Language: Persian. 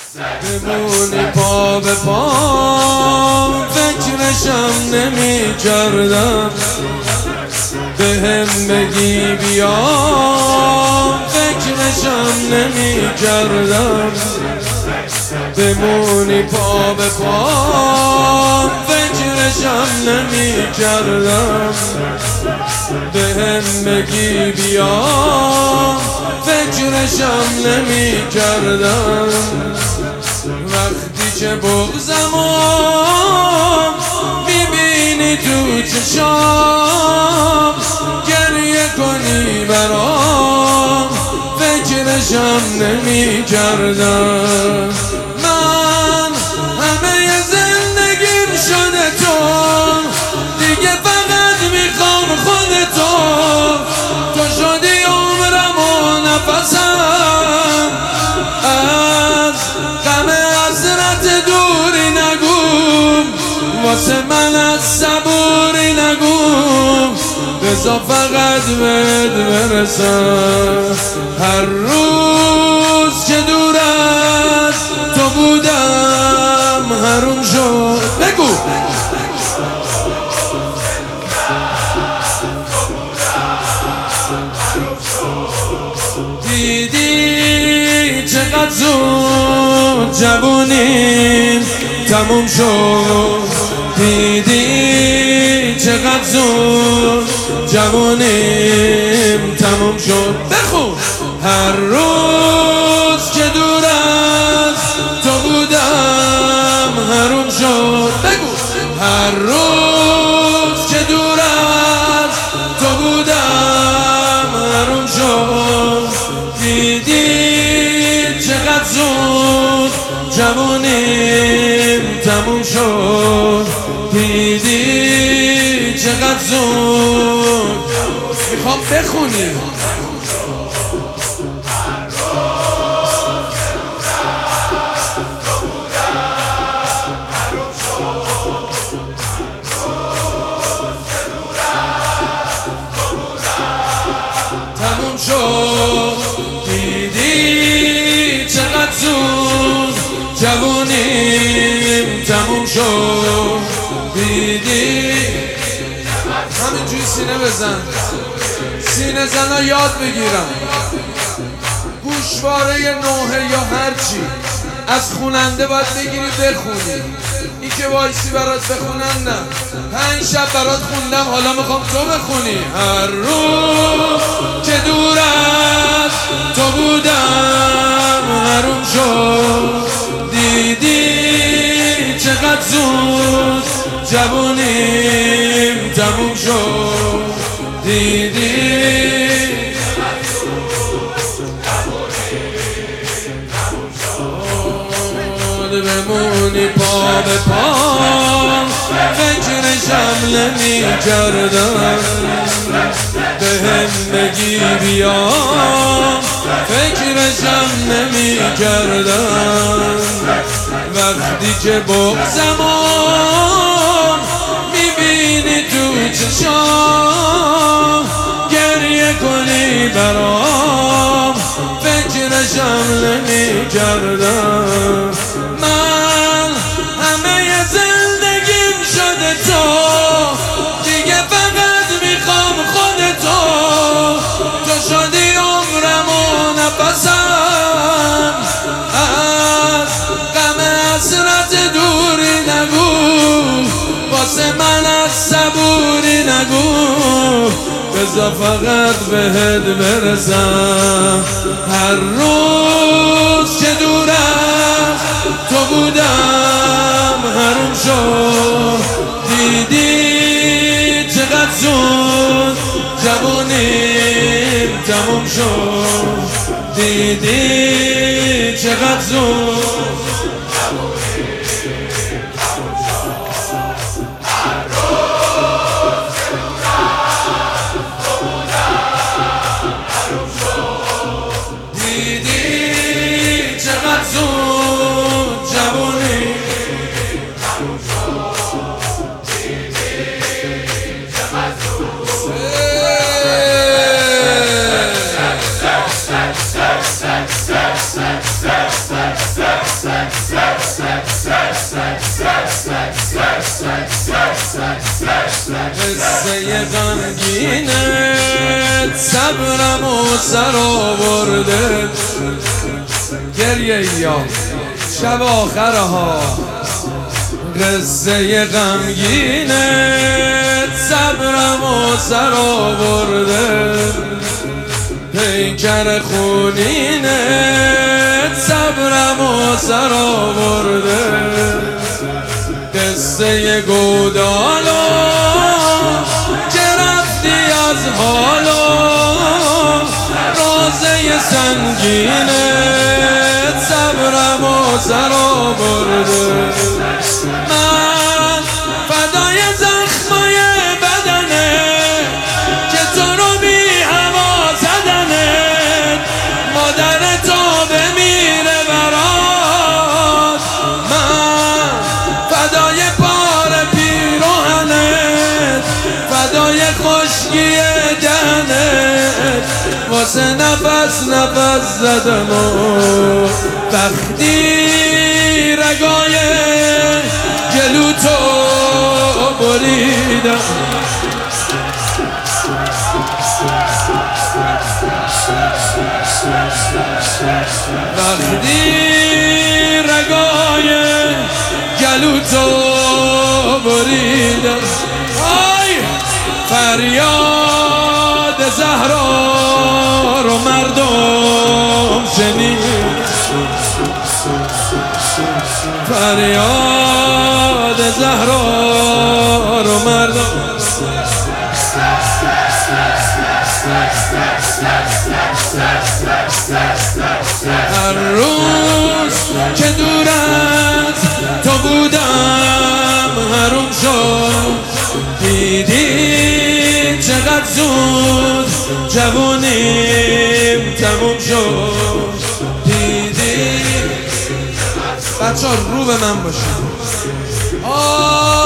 بمونی پا به پا، فکرشم نمی کردم بهم بگی بیا، فکرشم نمی کردم بمونی پا به پا، فکرشم نمی کردم بهم بگی بیا، فکرشم نمی کردم وقتی که بغضمو میبینی تو چشام گریه کنی برام، فکرشم نمی کردم من همه زندگیم شده تو، دیگه فقط میخوام خودتو، تو شدی عمرم و نفسم، از غم حسرت دوری نگو، واسه من از صبوری نگو، بذار فقط بهت برسم. هر روز که دور از تو بودم حروم شد. بگو دیدی چقدر زود جوونیم تموم شد، دیدی چقدر زود جوونیم تموم شد. بخون هر روز که دور از تو بودم حروم شد. بگو هر روز که دور از تو بودم حروم شد، دیدی چقدر زود جوونیم تموم شد، دیدی چقدر زود. میخوام بخونی تموم شد، دیدی چقدر زود جوونیم تموم شد، دیدی. همینجوری سینه بزن، سینه زنا یاد بگیرم، گوشواره نوحه یا هرچی از خوننده باید بگیری بخونی. این که وایسی برات بخونن نه، 5 شب برات خوندم حالا میخوام تو بخونی. هر روز که دور از تو بودم حروم شد، دیدی چقدر زود جوونیم تموم شد، دیدی بمونی پا به پا، فکرشم نمی کردم بهم بگی بیا، فکرشم نمی کردم وقتی که بغضمو میبینی تو چشام گریه کنی برام، فکرشم نمی کردم من همه زندگیم شده تو، دیگه فقط میخوام خودتو، تو شدی عمرم و نفسم، از غم حسرت دوری نگو، واسه من از صبوری نگو، بذار فقط بهت برسم. هر روز که دور از تو بودم حروم شد، دیدی چقدر زود جوونیم تموم شد، دیدی چقدر زود جوونی. Sex. قصه غمگینت صبرم و سر آورده، گریه یا شب آخرها. قصه غمگینت صبرم و سر آورده، پیکر خونینت صبرم و سر آورده. قصه گودالو که رفتی از حالو، رازه سنگینت صبرم و سر آورده. من فدای زخمای بدنه که تو رو بی هوا زدنت، مادر تو بمیره برات. من فدای پار پیروهنت، فدای خشکی دهنت، واسه نفس زدم و وقتی رگای گلو تو بریدم. وقتی رگای گلو تو بریدم، آی فریاد زهرا رو مردم شنید، فریاد زهرا رو مردم. هر روز که دور از تو بودم حروم شد، دیدی چقدر زود جوونیم تموم شد. دیدی بچه ها رو به من باشید.